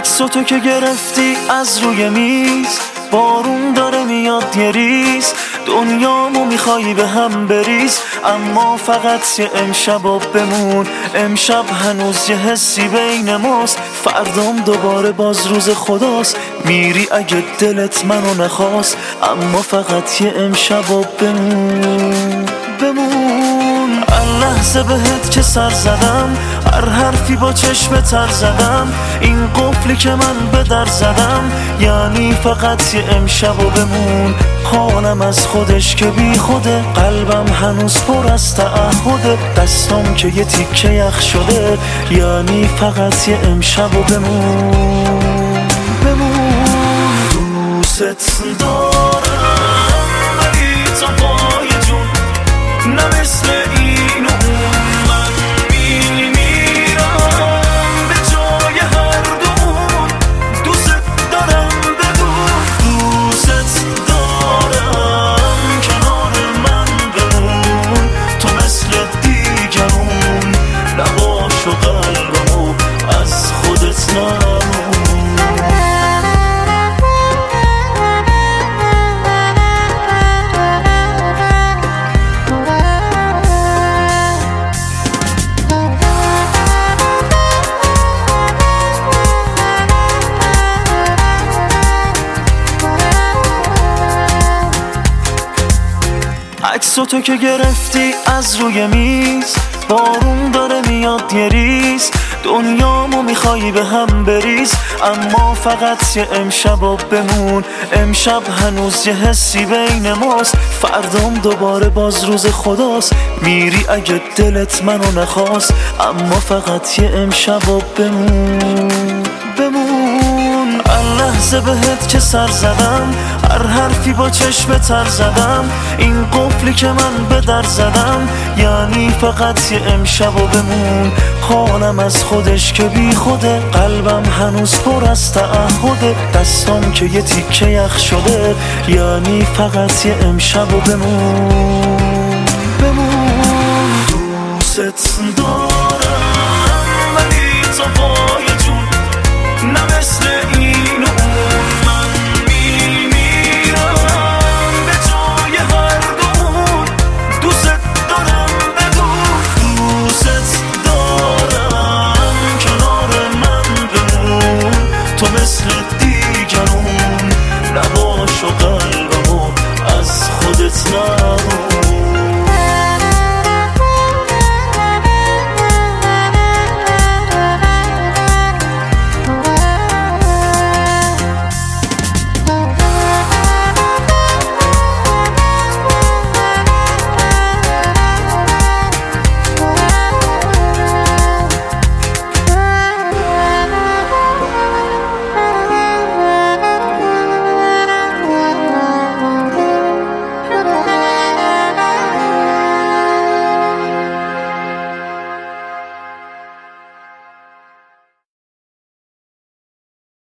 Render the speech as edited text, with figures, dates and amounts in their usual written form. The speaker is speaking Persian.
عکس تو که گرفتی از روی میز، بارون داره میاد یه ریز، دنیامو میخوایی به هم بریز، اما فقط یه امشب و بمون. امشب هنوز یه حسی بین ماست، فردام دوباره باز روز خداست. میری اگه دلت منو نخواست، اما فقط یه امشب و بمون. لحظه بهت که سر زدم، هر حرفی با چشم تر زدم، این قفلی که من به در زدم، یعنی فقط یه امشب و بمون. حالم از خودش که بی خوده، قلبم هنوز پر از تعهده، دستم که یه تیکه یخ شده، یعنی فقط یه امشب و بمون. دوست دارم ولی تا پای جون، نه مثل این و اون، من میمیرم به جای هر دومون. دوست دارم بدون، دوست دارم کنار من بمون، تو مثل دیگرون نباش و قلبمو از خودت نمون. عکس تو که گرفتی از روی میز، بارون داره میاد یه ریز، دنیامو میخوایی به هم بریز، اما فقط یه امشب و بمون. امشب هنوز یه حسی بین ماست، فردام دوباره باز روز خداست. میری اگه دلت منو نخواست، اما فقط یه امشب و بمون. لحظه بهت که سر زدم، هر حرفی با چشم تر زدم، این قفلی که من به در زدم، یعنی فقط یه امشب و بمون. حالم از خودش که بی خوده، قلبم هنوز پر از تعهده، دستم که یه تیکه یخ شده، یعنی فقط یه امشب و بمون. دوست دارم ولی تا